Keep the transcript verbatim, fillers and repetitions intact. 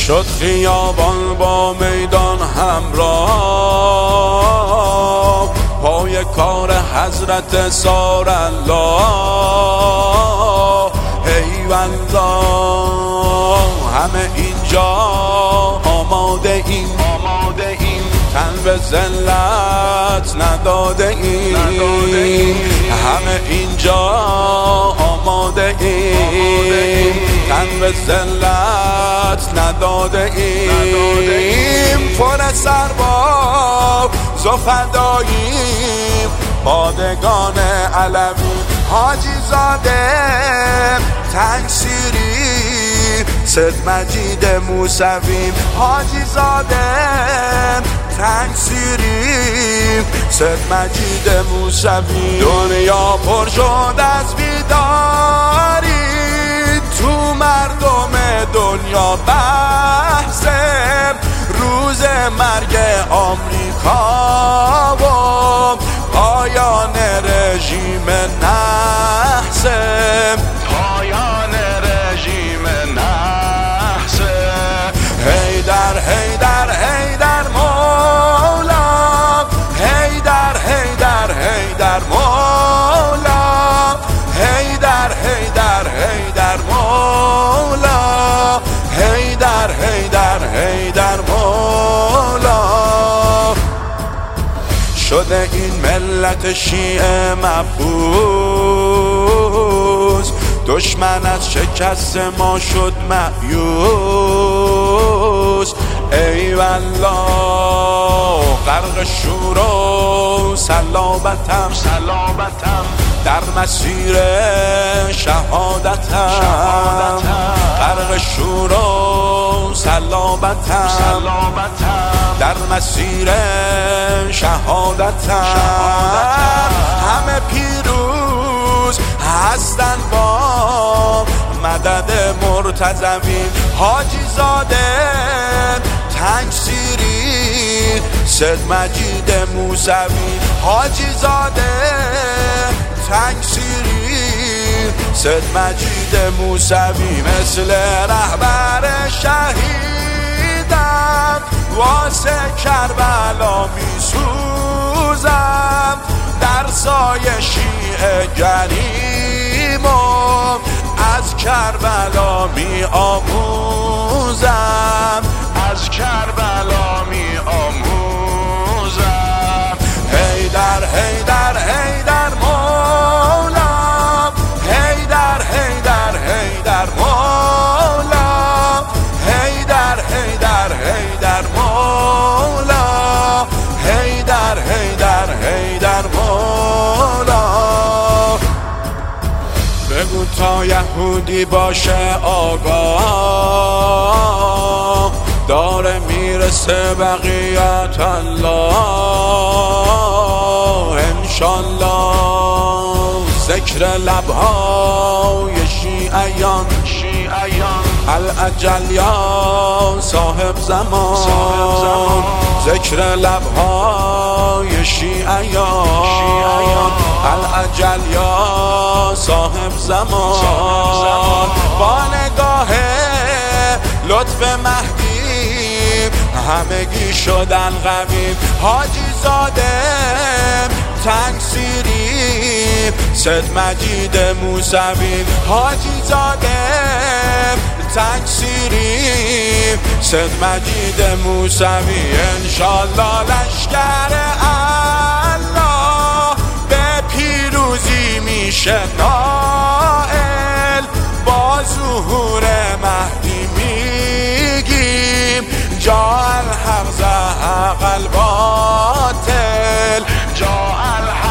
شد خیابان با میدان همراه، پای کار حضرت سار الله. ای والله همه اینجا آماده ایم، آماده ایم تن به ذلت نداده ایم، همه اینجا آماده ایم تن به ذلت نداده ایم. پر سرباز و فداییم، پادگان علوی حاجی زاده تنگسیری، سید مجید موسوی حاجی زاده تنگسیری، سید مجید موسوی. دنیا پر شد از بیداری، تو مردم دنیا بحث روز مرگ آمریکا و پایان رژیم نحس، پایان رژیم نحس. حیدر حیدر حیدر مولا، حیدر حیدر حیدر مولا، حیدر حیدر حیدر مولا، حیدر حیدر حیدر مولا. شده این ملت شیعه مبعوث، دشمن از شکست ما شد مایوس. ای والله غرق شور و صلابتم، صلابتم در مسیر شهادتم، غرق شور و صلابتم، صلابتم در مسیر شهادتم. همه پیروز هستن با مدد مرتضوی، حاجی زاده تنگسیری، سید مجید موسوی حاجی زاده تنگسیری، سید مجید موسوی. مثل رهبر شهیدم واسه کربلا می سوزم، در سایه شیعه گریم و از کربلا می آموزم، از کربلا می آموزم. حیدر حیدر حیدر مولا، حیدر حیدر حیدر مولا، حیدر حیدر حیدر مولا، حیدر حیدر حیدر مولا. بگو تا یهودی باشه آگاه، داره میرسه بقیت الله. انشالله ذکر لبهای شیعیان، شیعیان الاجل یا صاحب زمان، صاحب زمان. ذکر لبهای شیعیان، شیعیان الاجل یا صاحب زمان، صاحب زمان. با نگاه لطف مهدی همگی شدن قوی، حاجی زاده تنگسیری، سید مجید موسوی حاجی زاده تنگسیری، سید مجید موسوی. انشالله لشکر الله به پیروزی میشه نائل، با ظهور مهدی میگیم جا الحق زهق الباطل، جا الحق